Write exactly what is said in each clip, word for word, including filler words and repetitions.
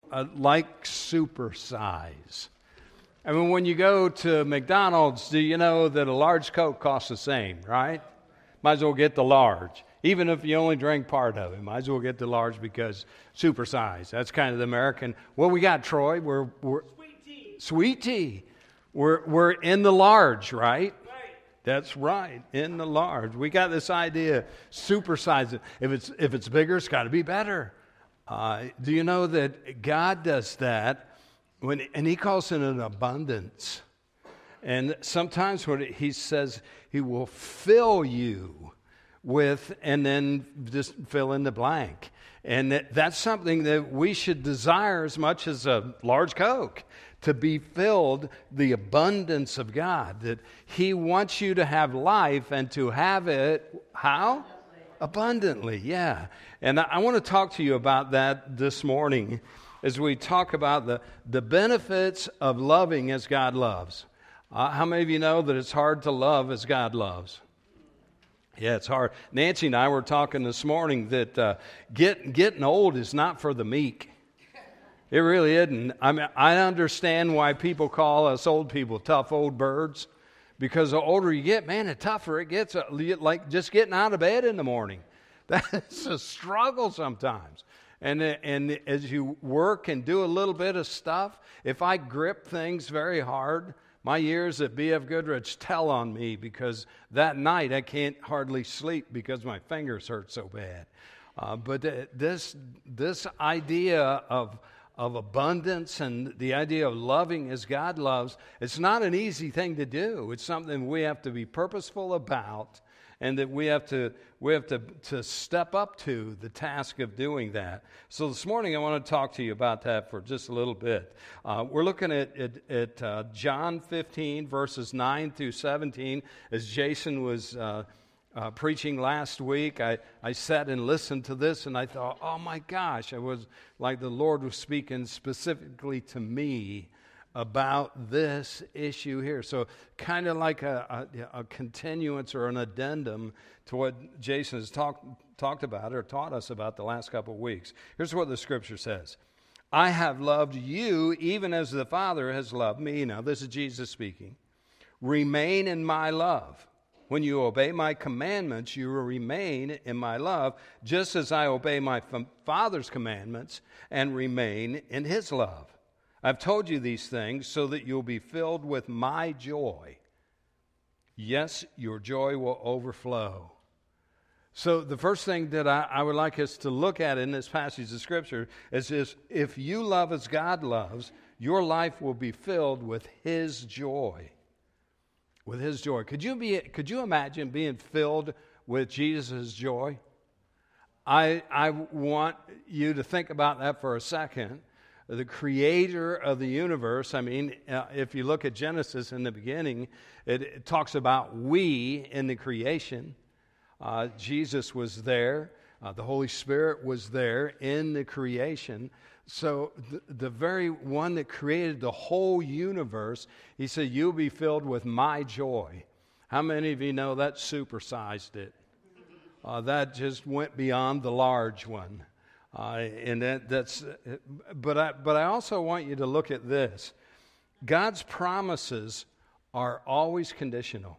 uh, like super size. I mean, when you go to McDonald's, do you know that a large Coke costs the same, right? Might as well get the large. Even if you only drink part of it, might as well get the large because super size. That's kind of the American. What we got, Troy? We're, we're Sweet tea. Sweet tea. We're, we're in the large, right? Right. That's right, in the large. We got this idea, super size. If it's, if it's bigger, it's got to be better. Uh, do you know that God does that, when, and He calls it an abundance. And sometimes when He says He will fill you with, and then just fill in the blank. And that, that's something that we should desire as much as a large Coke, to be filled, the abundance of God, that He wants you to have life and to have it, how? Abundantly, yeah. And I, I want to talk to you about that this morning as we talk about the, the benefits of loving as God loves. Uh, how many of you know that it's hard to love as God loves? Yeah, it's hard. Nancy and I were talking this morning that uh, get, getting old is not for the meek. It really isn't. I mean, I understand why people call us old people tough old birds, because the older you get, man, the tougher it gets. Like just getting out of bed in the morning. That's a struggle sometimes. And, and as you work and do a little bit of stuff, if I grip things very hard, my years at B F Goodrich tell on me, because that night I can't hardly sleep because my fingers hurt so bad. Uh, but this this idea of of abundance and the idea of loving as God loves, it's not an easy thing to do. It's something we have to be purposeful about, and that we have to we have to, to step up to the task of doing that. So this morning I want to talk to you about that for just a little bit. Uh, we're looking at, at, at uh, John fifteen, verses nine through seventeen, as Jason was uh, uh, preaching last week. I, I sat and listened to this, and I thought, oh my gosh, I was like the Lord was speaking specifically to me about this issue here. So kind of like a, a, a continuance or an addendum to what Jason has talked talked about or taught us about the last couple of weeks. Here's what the Scripture says. I have loved you even as the Father has loved me. Now, this is Jesus speaking. Remain in my love. When you obey my commandments, you will remain in my love, just as I obey my Father's commandments and remain in his love. I've told you these things so that you'll be filled with my joy. Yes, your joy will overflow. So the first thing that I, I would like us to look at in this passage of Scripture is this: if you love as God loves, your life will be filled with his joy. With his joy. Could you be? Could you imagine being filled with Jesus' joy? I I want you to think about that for a second. The creator of the universe, I mean, uh, if you look at Genesis in the beginning, it, it talks about we in the creation. Uh, Jesus was there. Uh, the Holy Spirit was there in the creation. So the, the very one that created the whole universe, he said, you'll be filled with my joy. How many of you know that supersized it? Uh, that just went beyond the large one. Uh, and that, that's, but I, but I also want you to look at this. God's promises are always conditional.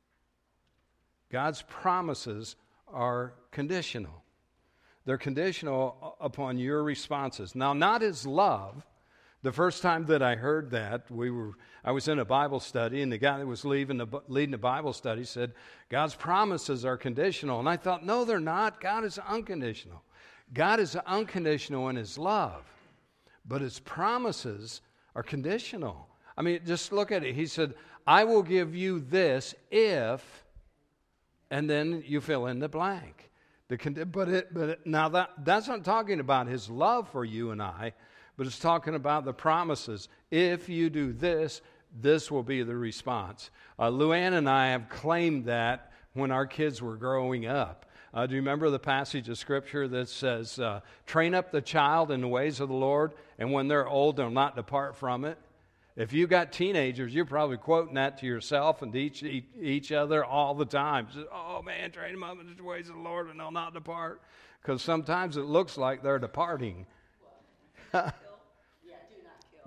God's promises are conditional. They're conditional upon your responses. Now, not his love. The first time that I heard that, we were I was in a Bible study, and the guy that was leading the, leading the Bible study said, God's promises are conditional. And I thought, no, they're not. God is unconditional. God is unconditional in his love, but his promises are conditional. I mean, just look at it. He said, I will give you this if, and then you fill in the blank. The con- but it, but it, now that that's not talking about his love for you and I, but it's talking about the promises. If you do this, this will be the response. Uh, Luann and I have claimed that when our kids were growing up. Uh, do you remember the passage of Scripture that says, uh, train up the child in the ways of the Lord, and when they're old, they'll not depart from it? If you got teenagers, you're probably quoting that to yourself and to each, each other all the time. Say, oh, man, train them up in the ways of the Lord, and they'll not depart. Because sometimes it looks like they're departing.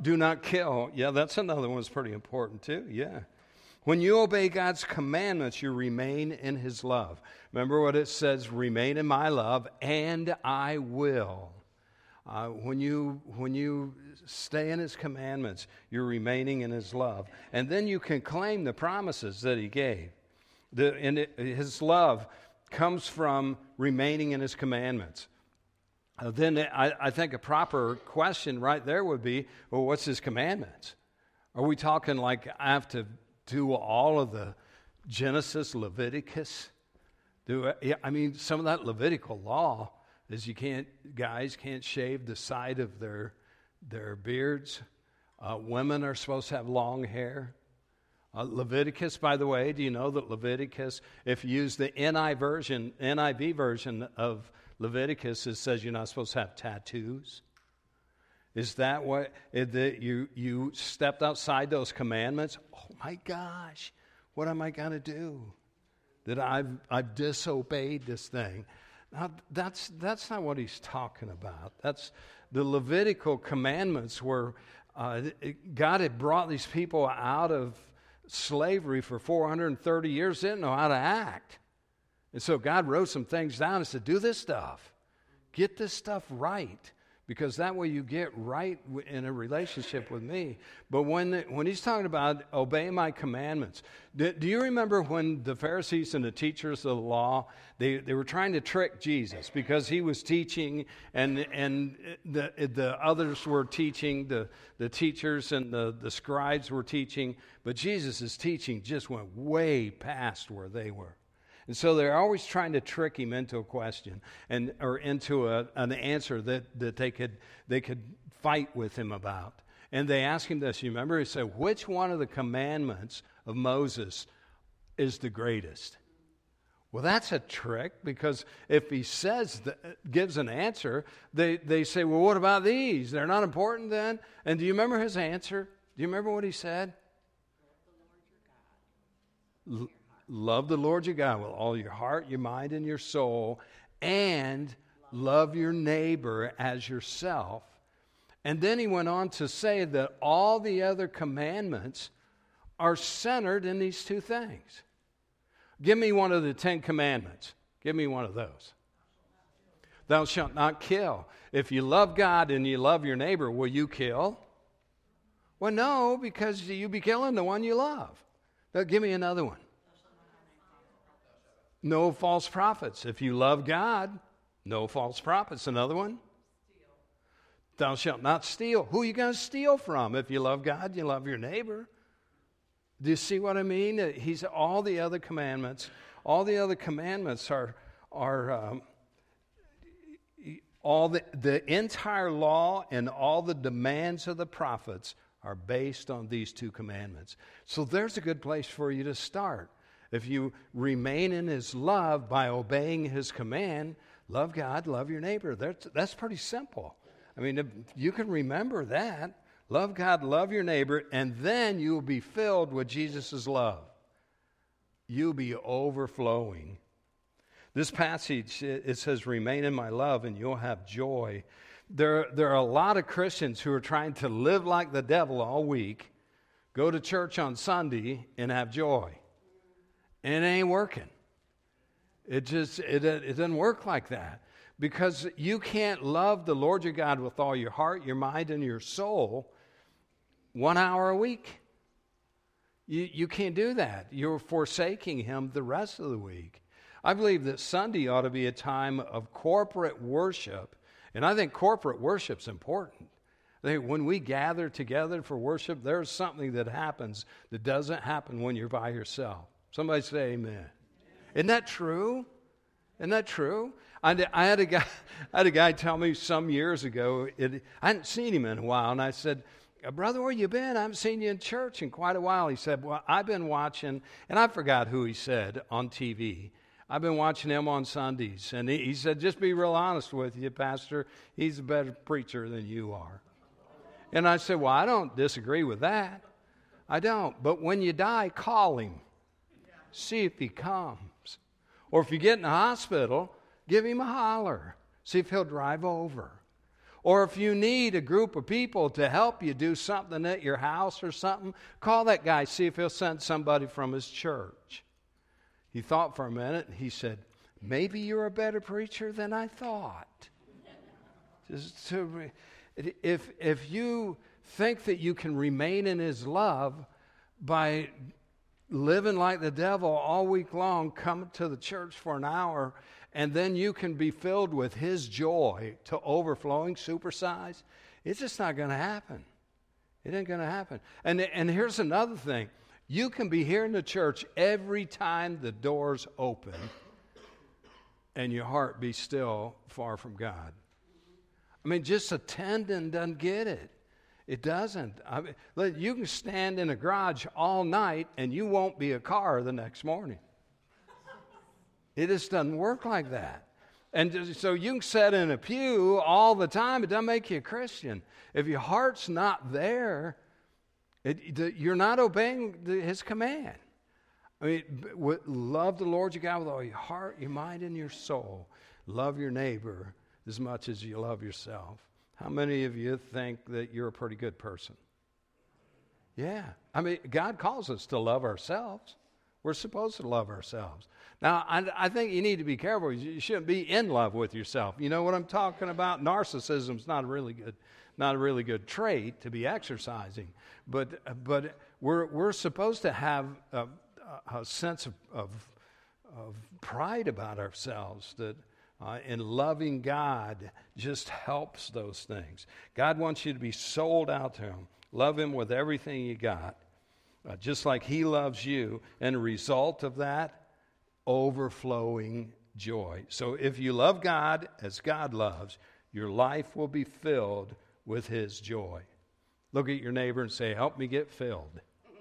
do not kill. Yeah, that's another one that's pretty important too. Yeah. When you obey God's commandments, you remain in his love. Remember what it says, remain in my love, and I will. Uh, when you when you stay in his commandments, you're remaining in his love. And then you can claim the promises that he gave. The, and it, his love comes from remaining in his commandments. Uh, then I, I think a proper question right there would be, well, what's his commandments? Are we talking like I have to do all of the Genesis, Leviticus? Do I, I mean, some of that Levitical law is you can't, guys can't shave the side of their their beards. Uh, women are supposed to have long hair. Uh, Leviticus, by the way, do you know that Leviticus, if you use the N I version, N I V version of Leviticus, it says you're not supposed to have tattoos? Is that what, that you, you stepped outside those commandments? Oh my gosh, what am I going to do? That I've, I've disobeyed this thing. Now, that's, that's not what he's talking about. That's the Levitical commandments were, uh, God had brought these people out of slavery for four hundred thirty years, didn't know how to act. And so God wrote some things down and said, do this stuff. Get this stuff right. Because that way you get right in a relationship with me. But when when he's talking about obey my commandments, do, do you remember when the Pharisees and the teachers of the law, they, they were trying to trick Jesus because he was teaching and and the the others were teaching, the, the teachers and the, the scribes were teaching, but Jesus' teaching just went way past where they were. And so they're always trying to trick him into a question and or into a, an answer that, that they could they could fight with him about. And they asked him this, you remember? He said, which one of the commandments of Moses is the greatest? Well, that's a trick, because if he says, that, gives an answer, they, they say, well, what about these? They're not important then? And do you remember his answer? Do you remember what he said? L- Love the Lord your God with all your heart, your mind, and your soul, and love your neighbor as yourself. And then he went on to say that all the other commandments are centered in these two things. Give me one of the Ten Commandments. Give me one of those. Thou shalt not kill. If you love God and you love your neighbor, will you kill? Well, no, because you'll be killing the one you love. Now, give me another one. No false prophets. If you love God, no false prophets. Another one? Steal. Thou shalt not steal. Who are you going to steal from? If you love God, you love your neighbor. Do you see what I mean? He's all the other commandments. All the other commandments are are um, all the the entire law and all the demands of the prophets are based on these two commandments. So there's a good place for you to start. If you remain in his love by obeying his command, love God, love your neighbor. That's, that's pretty simple. I mean, if you can remember that. Love God, love your neighbor, and then you'll be filled with Jesus' love. You'll be overflowing. This passage, it says, remain in my love and you'll have joy. There, there are a lot of Christians who are trying to live like the devil all week, go to church on Sunday, and have joy. And it ain't working. It just, it, it doesn't work like that. Because you can't love the Lord your God with all your heart, your mind, and your soul one hour a week. You, you can't do that. You're forsaking him the rest of the week. I believe that Sunday ought to be a time of corporate worship. And I think corporate worship's important. I think when we gather together for worship, there's something that happens that doesn't happen when you're by yourself. Somebody say amen. Isn't that true? Isn't that true? I, I had a guy, I had a guy tell me some years ago. It, I hadn't seen him in a while, and I said, "Brother, where you been? I haven't seen you in church in quite a while." He said, "Well, I've been watching," and I forgot who he said on T V. I've been watching him on Sundays, and he, he said, "Just be real honest with you, Pastor. He's a better preacher than you are." And I said, "Well, I don't disagree with that. I don't. But when you die, call him. See if he comes. Or if you get in the hospital, give him a holler. See if he'll drive over. Or if you need a group of people to help you do something at your house or something, call that guy, see if he'll send somebody from his church. He thought for a minute, and he said, maybe you're a better preacher than I thought. Just to, if, if you think that you can remain in his love by living like the devil all week long, come to the church for an hour, and then you can be filled with his joy to overflowing, supersize, it's just not going to happen. It ain't going to happen. And, and here's another thing. You can be here in the church every time the doors open and your heart be still far from God. I mean, just attending doesn't get it. It doesn't. I mean, you can stand in a garage all night and you won't be a car the next morning. It just doesn't work like that. And so you can sit in a pew all the time. It doesn't make you a Christian. If your heart's not there, it, you're not obeying the, his command. I mean, love the Lord your God with all your heart, your mind, and your soul. Love your neighbor as much as you love yourself. How many of you think that you're a pretty good person? Yeah. I mean, God calls us to love ourselves. We're supposed to love ourselves. Now, I, I think you need to be careful. You shouldn't be in love with yourself. You know what I'm talking about? Narcissism is not a really good, not a really good trait to be exercising. But but we're we're supposed to have a, a sense of, of of pride about ourselves that uh, in loving God just helps those things. God wants you to be sold out to Him. Love Him with everything you got. Uh, just like He loves you, and a result of that, overflowing joy. So if you love God as God loves, your life will be filled with His joy. Look at your neighbor and say, help me get filled.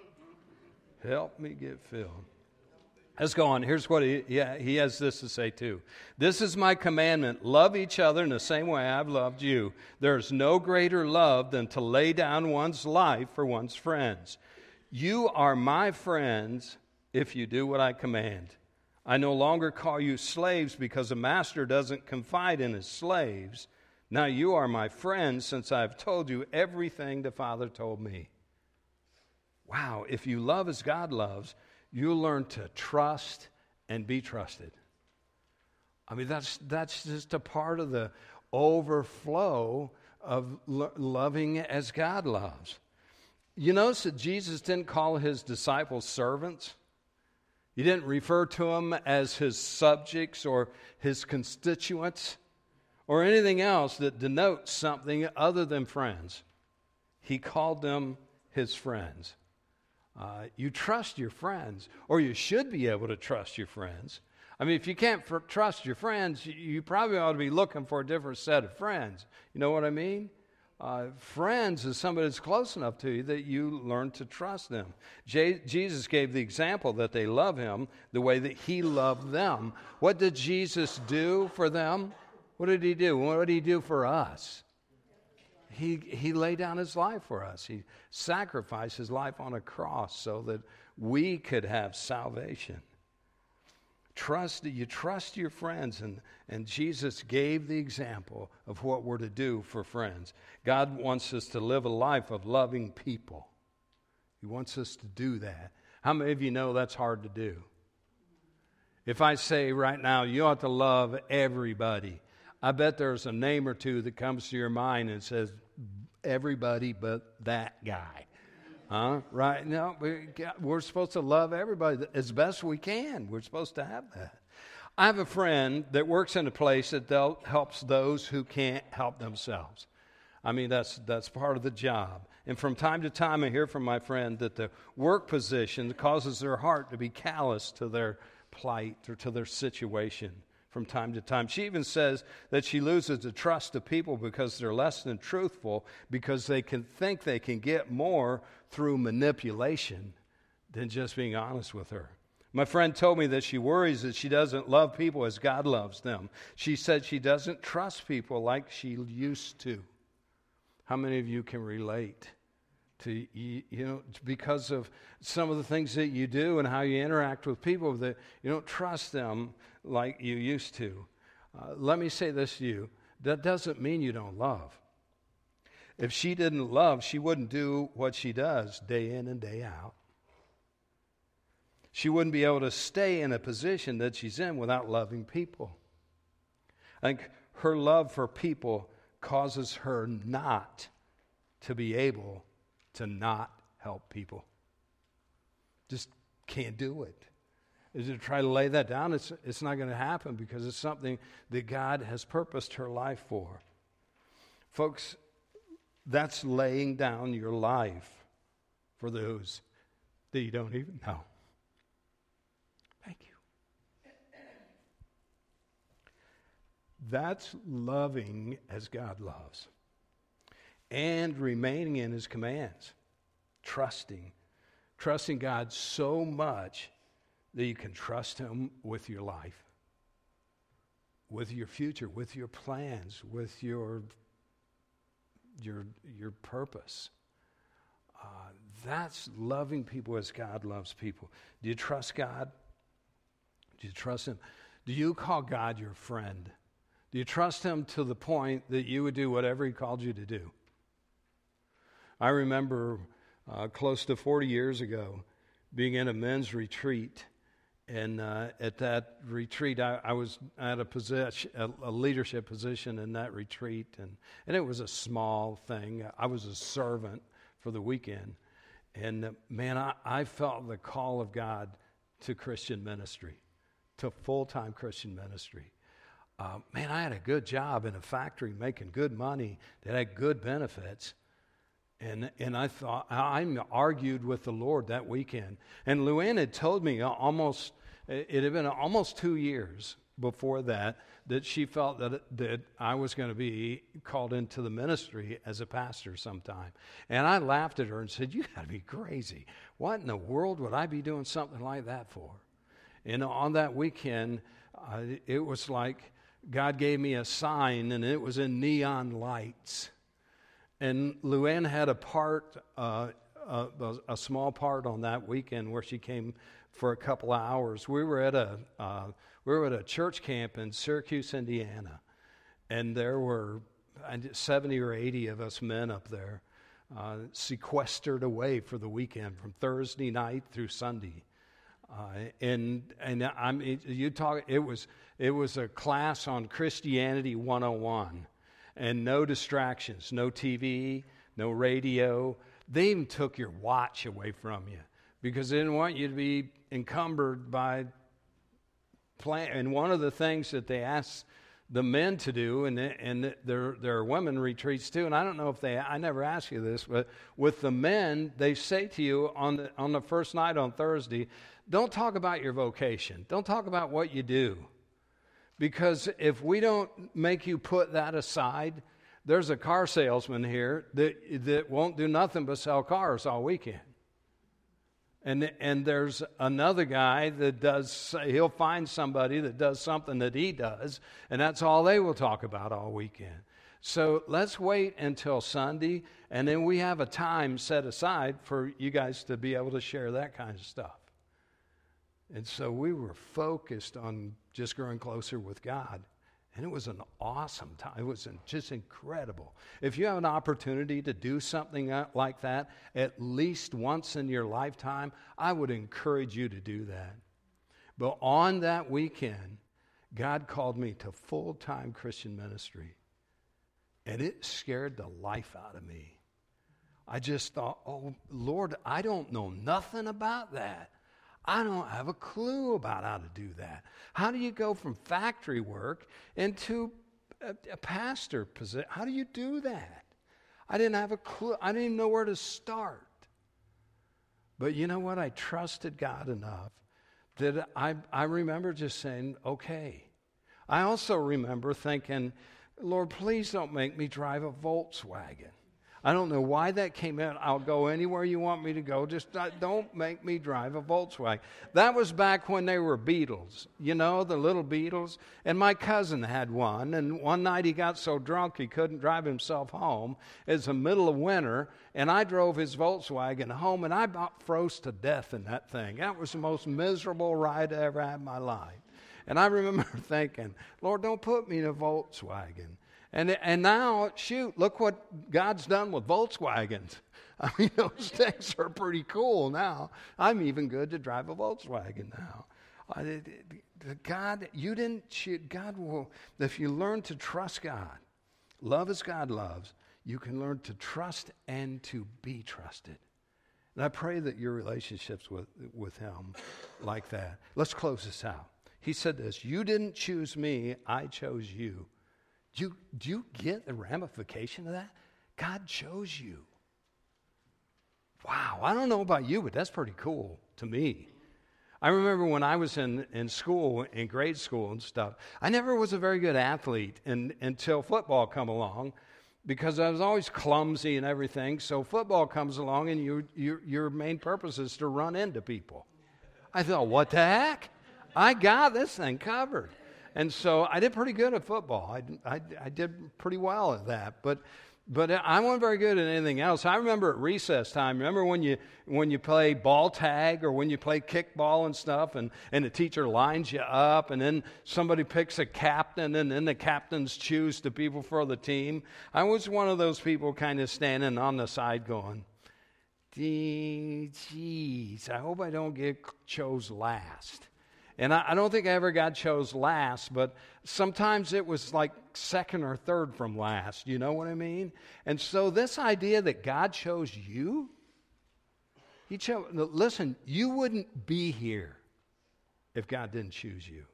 Help me get filled. Let's go on. Here's what he, yeah, he has this to say too. This is my commandment. Love each other in the same way I've loved you. There's no greater love than to lay down one's life for one's friends. You are my friends if you do what I command. I no longer call you slaves because a master doesn't confide in his slaves. Now you are my friends since I've told you everything the Father told me. Wow, if you love as God loves, you'll learn to trust and be trusted. I mean, that's that's just a part of the overflow of lo- loving as God loves. You notice that Jesus didn't call his disciples servants. He didn't refer to them as his subjects or his constituents or anything else that denotes something other than friends. He called them his friends. Uh, you trust your friends, or you should be able to trust your friends. I mean, if you can't fr- trust your friends, you, you probably ought to be looking for a different set of friends. You know what I mean? Uh, friends is somebody that's close enough to you that you learn to trust them. J- Jesus gave the example that they love him the way that he loved them. What did Jesus do for them? What did he do? What did he do for us? He, he laid down his life for us. He sacrificed his life on a cross so that we could have salvation. Trust, you trust your friends, and, and Jesus gave the example of what we're to do for friends. God wants us to live a life of loving people. He wants us to do that. How many of you know that's hard to do? If I say right now, you ought to love everybody, I bet there's a name or two that comes to your mind and says, everybody but that guy. Huh? Right? No, we're supposed to love everybody as best we can. We're supposed to have that. I have a friend that works in a place that helps those who can't help themselves. I mean, that's that's part of the job. And from time to time, I hear from my friend that the work position causes their heart to be callous to their plight or to their situation from time to time. She even says that she loses the trust of people because they're less than truthful, because they can think they can get more through manipulation than just being honest with her. My friend told me that she worries that she doesn't love people as God loves them. She said she doesn't trust people like she used to. How many of you can relate to, you, you know, because of some of the things that you do and how you interact with people, that you don't trust them like you used to? Uh, let me say this to you. That doesn't mean you don't love. if she didn't love, she wouldn't do what she does day in and day out. She wouldn't be able to stay in a position that she's in without loving people. I think her love for people causes her not to be able to not help people. Just can't do it. Is to try to lay that down, it's, it's not going to happen because it's something that God has purposed her life for. Folks, that's laying down your life for those that you don't even know. Thank you. That's loving as God loves and remaining in his commands, trusting, trusting God so much that you can trust him with your life, with your future, with your plans, with your your your purpose. Uh, that's loving people as God loves people. Do you trust God? Do you trust him? Do you call God your friend? Do you trust him to the point that you would do whatever he called you to do? I remember uh, close to forty years ago being in a men's retreat. And uh, at that retreat, I, I was at a position, a, a leadership position in that retreat, and, and it was a small thing. I was a servant for the weekend. And uh, man, I, I felt the call of God to Christian ministry, to full-time Christian ministry. Uh, man, I had a good job in a factory making good money that had good benefits. And and I thought, I argued with the Lord that weekend. And Luann had told me almost, it had been almost two years before that, that she felt that, that I was going to be called into the ministry as a pastor sometime. And I laughed at her and said, you got to be crazy. What in the world would I be doing something like that for? And on that weekend, uh, it was like God gave me a sign, and it was in neon lights. And Luann had a part, uh, a, a small part on that weekend where she came for a couple of hours. We were at a uh, we were at a church camp in Syracuse, Indiana, and there were seventy or eighty of us men up there, uh, sequestered away for the weekend from Thursday night through Sunday. Uh, and and I mean, you talk. It was it was a class on Christianity one oh one. And no distractions, no T V, no radio. They even took your watch away from you because they didn't want you to be encumbered by plan. And one of the things that they asked the men to do, and and there there are women retreats too. And I don't know if they, I never asked you this, but with the men, they say to you on the on the first night on Thursday, don't talk about your vocation. Don't talk about what you do. Because if we don't make you put that aside, there's a car salesman here that that won't do nothing but sell cars all weekend. And and there's another guy that does, he'll find somebody that does something that he does, and that's all they will talk about all weekend. So let's wait until Sunday, and then we have a time set aside for you guys to be able to share that kind of stuff. And so we were focused on just growing closer with God. And it was an awesome time. It was just incredible. If you have an opportunity to do something like that at least once in your lifetime, I would encourage you to do that. But on that weekend, God called me to full-time Christian ministry. And it scared the life out of me. I just thought, oh, Lord, I don't know nothing about that. I don't have a clue about how to do that. How do you go from factory work into a, a pastor position? How do you do that? I didn't have a clue. I didn't even know where to start. But you know what? I trusted God enough that I, I remember just saying, okay. I also remember thinking, Lord, please don't make me drive a Volkswagen. I don't know why that came out. I'll go anywhere you want me to go. Just don't make me drive a Volkswagen. That was back when they were Beetles, you know, the little Beetles. And my cousin had one. And one night he got so drunk he couldn't drive himself home. It's the middle of winter. And I drove his Volkswagen home. And I about froze to death in that thing. That was the most miserable ride I ever had in my life. And I remember thinking, Lord, don't put me in a Volkswagen. And, and now, shoot, look what God's done with Volkswagens. I mean, those things are pretty cool now. I'm even good to drive a Volkswagen now. Uh, God, you didn't, God will, if you learn to trust God, love as God loves, you can learn to trust and to be trusted. And I pray that your relationships with, with him like that. Let's close this out. He said this, you didn't choose me, I chose you. Do you, do you get the ramification of that? God chose you. Wow, I don't know about you, but that's pretty cool to me. I remember when I was in, in school, in grade school and stuff, I never was a very good athlete in, until football come along, because I was always clumsy and everything. So football comes along, and you, you, your main purpose is to run into people. I thought, what the heck? I got this thing covered. And so I did pretty good at football. I, I, I did pretty well at that. But but I wasn't very good at anything else. I remember at recess time, remember when you when you play ball tag or when you play kickball and stuff, and, and the teacher lines you up, and then somebody picks a captain, and then the captains choose the people for the team. I was one of those people kind of standing on the side going, geez, I hope I don't get chose last. And I, I don't think I ever got chose last, but sometimes it was like second or third from last. You know what I mean? And so this idea that God chose you, he chose, listen, you wouldn't be here if God didn't choose you.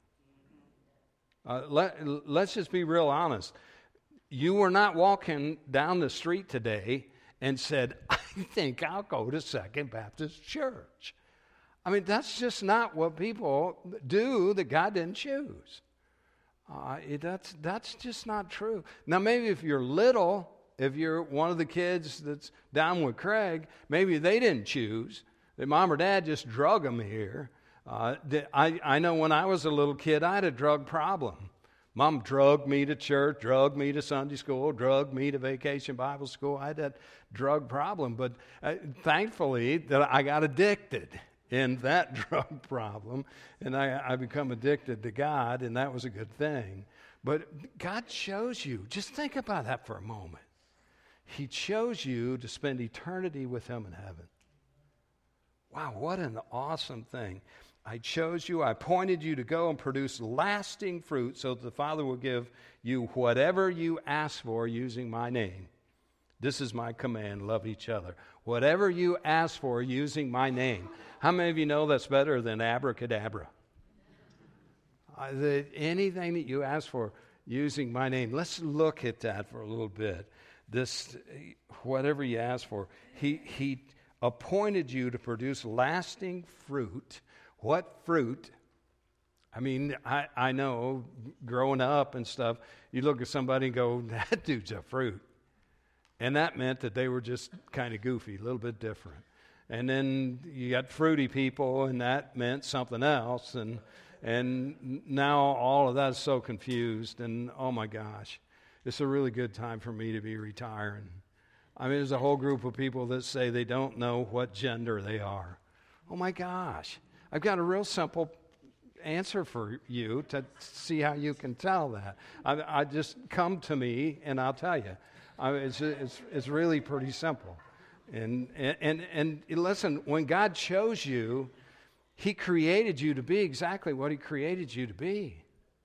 Uh, let, let's just be real honest. You were not walking down the street today and said, I think I'll go to Second Baptist Church. I mean, that's just not what people do that God didn't choose. Uh, it, that's, that's just not true. Now, maybe if you're little, if you're one of the kids that's down with Craig, maybe they didn't choose. That mom or dad just drug them here. Uh, I, I know when I was a little kid, I had a drug problem. Mom drugged me to church, drugged me to Sunday school, drugged me to vacation Bible school. I had that drug problem. But uh, thankfully, that I got addicted in that drug problem, and I, I become addicted to God, and that was a good thing. But God chose you. Just think about that for a moment. He chose you to spend eternity with him in heaven. Wow, what an awesome thing. I chose you, I appointed you to go and produce lasting fruit so that the Father will give you whatever you ask for using my name. This is my command, love each other. Whatever you ask for using my name. How many of you know that's better than abracadabra? Uh, the, anything that you ask for using my name. Let's look at that for a little bit. This, whatever you ask for, he, he appointed you to produce lasting fruit. What fruit? I mean, I, I know growing up and stuff, you look at somebody and go, that dude's a fruit. And that meant that they were just kind of goofy, a little bit different. And then you got fruity people, and that meant something else. And and now all of that is so confused. And oh my gosh, it's a really good time for me to be retiring. I mean, there's a whole group of people that say they don't know what gender they are. Oh my gosh, I've got a real simple answer for you to see how you can tell that. I, I just come to me and I'll tell you. I mean, it's, it's it's really pretty simple. And, and and and listen, when God chose you, he created you to be exactly what he created you to be.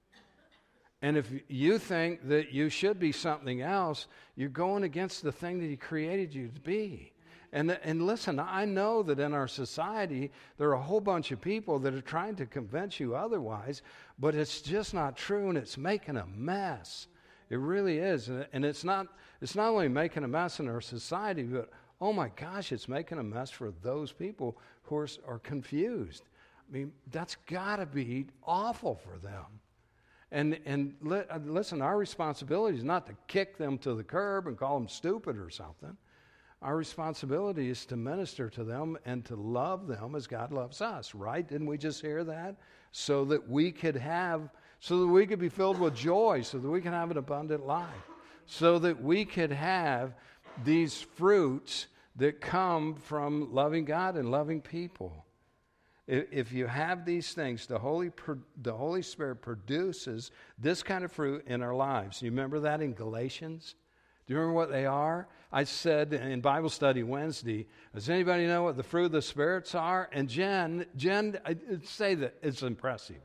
And if you think that you should be something else, you're going against the thing that he created you to be. And and listen, I know that in our society, there are a whole bunch of people that are trying to convince you otherwise, but it's just not true, and it's making a mess. It really is. And it's not it's not only making a mess in our society, but oh my gosh, it's making a mess for those people who are, are confused. I mean, that's got to be awful for them. And and li- listen, our responsibility is not to kick them to the curb and call them stupid or something. Our responsibility is to minister to them and to love them as God loves us, right? Didn't we just hear that? So that we could have, so that we could be filled with joy, so that we can have an abundant life, so that we could have these fruits that come from loving God and loving people. If, if you have these things, the Holy, the Holy Spirit produces this kind of fruit in our lives. You remember that in Galatians? Do you remember what they are? I said in Bible study Wednesday, does anybody know what the fruit of the spirits are? And Jen, Jen, I, say that it's impressive.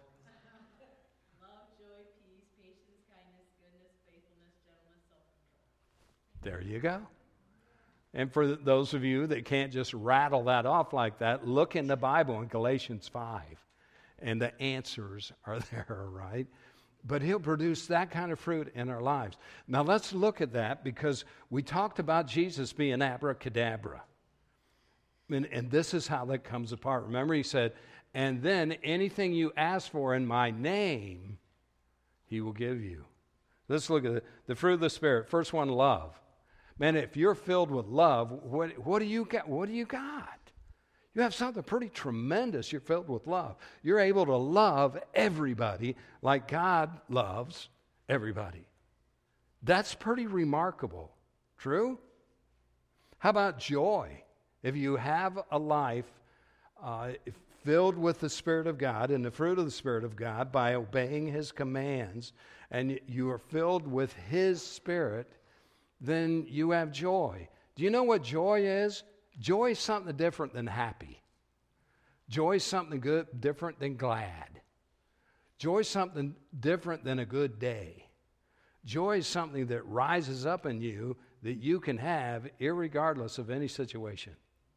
Love, joy, peace, patience, kindness, goodness, faithfulness, gentleness, self-control. There you go. And for those of you that can't just rattle that off like that, look in the Bible in Galatians five. And the answers are there, right? But he'll produce that kind of fruit in our lives. Now let's look at that, because we talked about Jesus being abracadabra. And, and this is how that comes apart. Remember, he said, and then anything you ask for in my name, he will give you. Let's look at it. The fruit of the Spirit. First one, love. Man, if you're filled with love, what, what do you got? What do you got? You have something pretty tremendous. You're filled with love. You're able to love everybody like God loves everybody. That's pretty remarkable. True? How about joy? If you have a life uh, filled with the Spirit of God and the fruit of the Spirit of God by obeying His commands, and you are filled with His Spirit, then you have joy. Do you know what joy is? Joy is something different than happy. Joy is something good, different than glad. Joy is something different than a good day. Joy is something that rises up in you that you can have irregardless of any situation.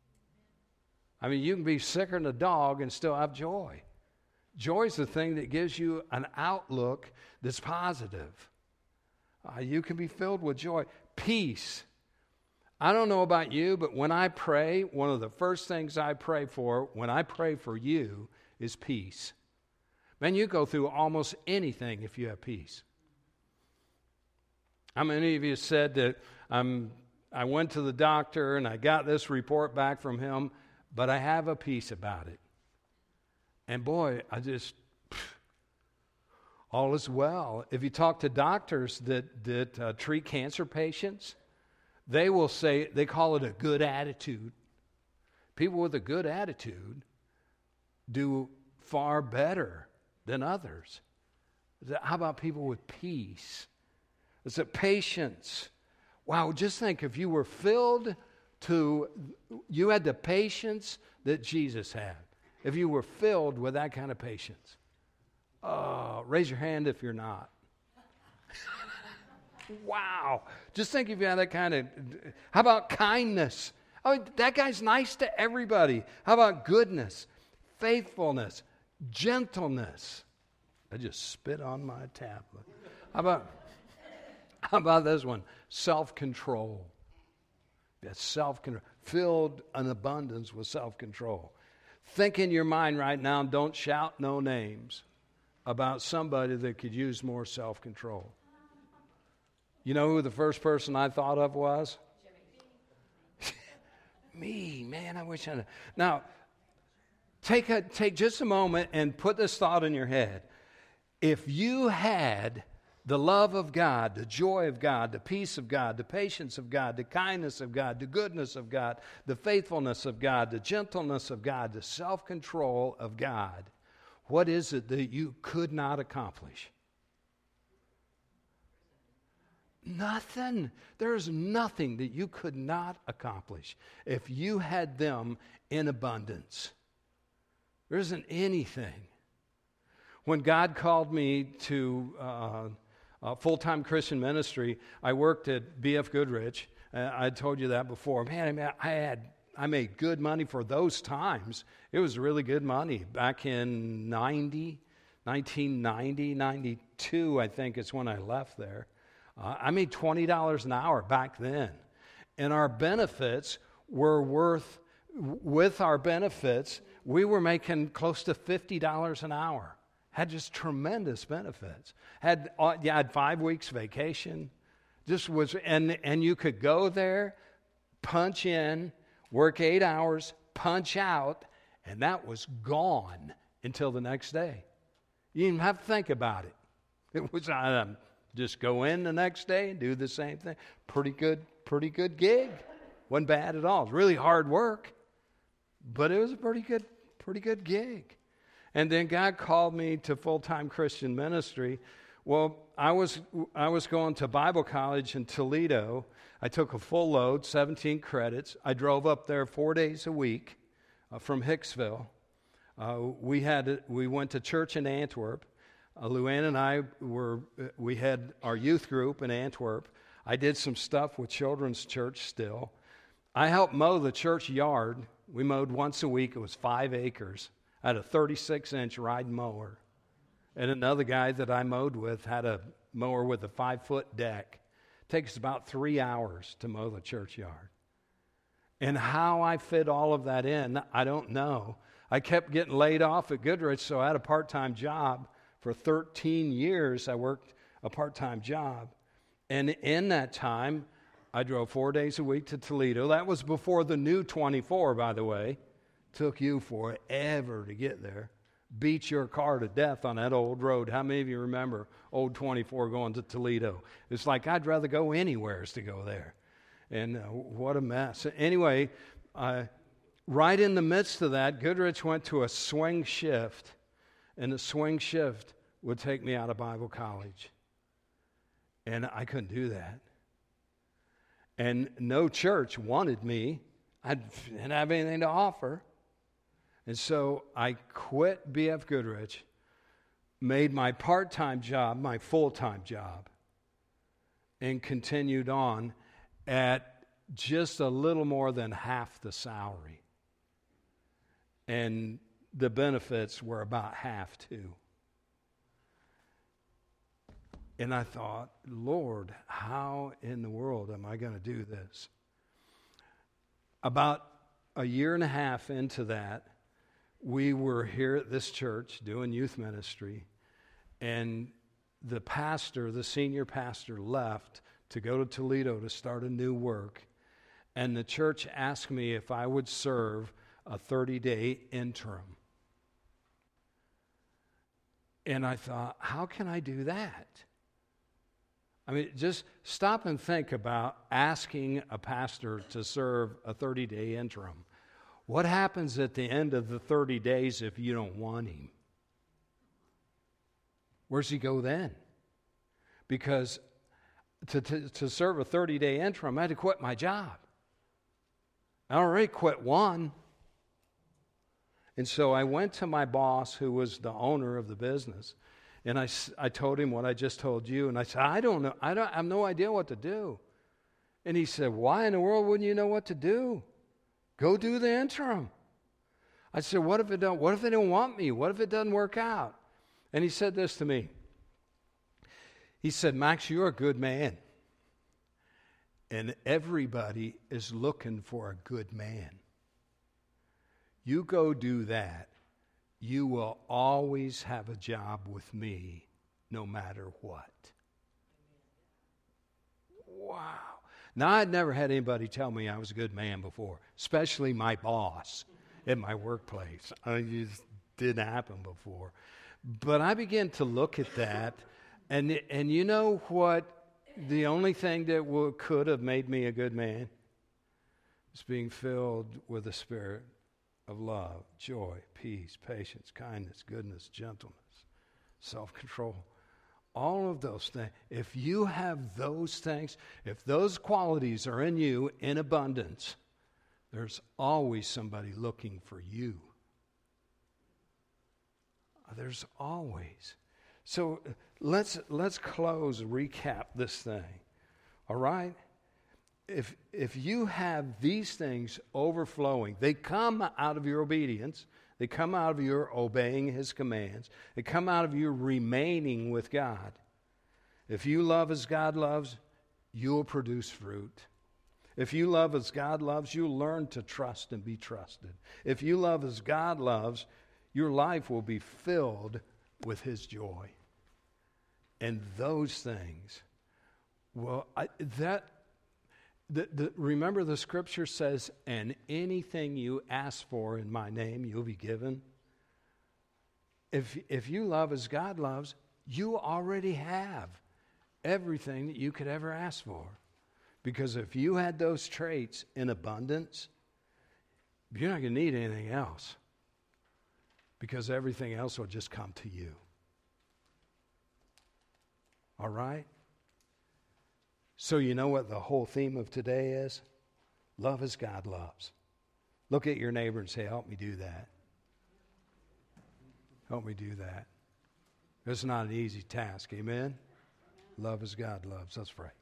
I mean, you can be sicker than a dog and still have joy. Joy is the thing that gives you an outlook that's positive. Uh, you can be filled with joy. Peace. I don't know about you, but when I pray, one of the first things I pray for when I pray for you is peace. Man, you go through almost anything if you have peace. How many of you said that I'm, I went to the doctor and I got this report back from him, but I have a peace about it? And boy, I just, pff, all is well. If you talk to doctors that, that uh, treat cancer patients, they will say, they call it a good attitude. People with a good attitude do far better than others. How about people with peace? It's a patience. Wow, just think if you were filled to, you had the patience that Jesus had. If you were filled with that kind of patience. Oh, raise your hand if you're not. Wow. Just think if you had that kind of, how about kindness? I mean, that guy's nice to everybody. How about goodness, faithfulness, gentleness? I just spit on my tablet. How about, how about this one? Self-control. That's self-control. Filled an abundance with self-control. Think in your mind right now, don't shout no names about somebody that could use more self-control. You know who the first person I thought of was? Me, man, I wish I knew. Now, take a, take just a moment and put this thought in your head. If you had the love of God, the joy of God, the peace of God, the patience of God, the kindness of God, the goodness of God, the faithfulness of God, the gentleness of God, the self-control of God, what is it that you could not accomplish? Nothing. There's nothing that you could not accomplish if you had them in abundance. There isn't anything. When God called me to uh, uh, full-time Christian ministry, I worked at B F Goodrich. Uh, I told you that before. Man, I had I made good money for those times. It was really good money back in ninety, nineteen ninety, ninety-two, I think is when I left there. Uh, I made twenty dollars an hour back then. And our benefits were worth, with our benefits, we were making close to fifty dollars an hour. Had just tremendous benefits. Had, uh, you had five weeks vacation. Just was, and, and you could go there, punch in, work eight hours, punch out, and that was gone until the next day. You didn't have to think about it. It was, um, just go in the next day and do the same thing. Pretty good, pretty good gig. Wasn't bad at all. It was really hard work, but it was a pretty good, Pretty good gig. And then God called me to full-time Christian ministry. Well, I was I was going to Bible college in Toledo. I took a full load, seventeen credits. I drove up there four days a week uh, from Hicksville. Uh, we had we went to church in Antwerp. Uh, Luann and I were we had our youth group in Antwerp. I did some stuff with children's church still. I helped mow the church yard. We mowed once a week. It was five acres. I had a thirty-six inch ride mower. And another guy that I mowed with had a mower with a five-foot deck. It takes about three hours to mow the churchyard. And how I fit all of that in, I don't know. I kept getting laid off at Goodrich, so I had a part-time job. For thirteen years, I worked a part-time job. And in that time, I drove four days a week to Toledo. That was before the new twenty-four, by the way. Took you forever to get there. Beat your car to death on that old road. How many of you remember old twenty-four going to Toledo? It's like I'd rather go anywhere to go there. And uh, what a mess. Anyway, uh, right in the midst of that, Goodrich went to a swing shift. And the swing shift would take me out of Bible college. And I couldn't do that. And no church wanted me. I didn't have anything to offer. And so I quit B F Goodrich, made my part-time job my full-time job, and continued on at just a little more than half the salary. And the benefits were about half too. And I thought, Lord, how in the world am I going to do this? About a year and a half into that, we were here at this church doing youth ministry, and the pastor, the senior pastor, left to go to Toledo to start a new work, and the church asked me if I would serve a thirty-day interim. And I thought, how can I do that? I mean, just stop and think about asking a pastor to serve a thirty-day interim. What happens at the end of the thirty days if you don't want him? Where's he go then? Because to, to, to serve a thirty-day interim, I had to quit my job. I already quit one. And so I went to my boss, who was the owner of the business, and I, I told him what I just told you. And I said, I don't know. I, don't, I have no idea what to do. And he said, why in the world wouldn't you know what to do? Go do the interim. I said, what if it don't, what if they don't want me? What if it doesn't work out? And he said this to me. He said, Max, you're a good man. And everybody is looking for a good man. You go do that. You will always have a job with me, no matter what. Wow. Now, I'd never had anybody tell me I was a good man before, especially my boss at my workplace. I just didn't happen before. But I began to look at that, and and you know what? The only thing that would, could have made me a good man is being filled with the Spirit of love, joy, peace, patience, kindness, goodness, gentleness, self-control. All of those things. If you have those things, if those qualities are in you in abundance, there's always somebody looking for you. There's always. So let's let's close, recap this thing. All right? If if you have these things overflowing, they come out of your obedience. They come out of your obeying His commands. They come out of your remaining with God. If you love as God loves, you'll produce fruit. If you love as God loves, you'll learn to trust and be trusted. If you love as God loves, your life will be filled with His joy. And those things, well, I, that... The, the, remember the scripture says, and anything you ask for in my name, you'll be given. If, if you love as God loves, you already have everything that you could ever ask for. Because if you had those traits in abundance, you're not going to need anything else. because everything else will just come to you. All right? So you know what the whole theme of today is? Love as God loves. Look at your neighbor and say, help me do that. Help me do that. It's not an easy task. Amen? Love as God loves. Let's pray.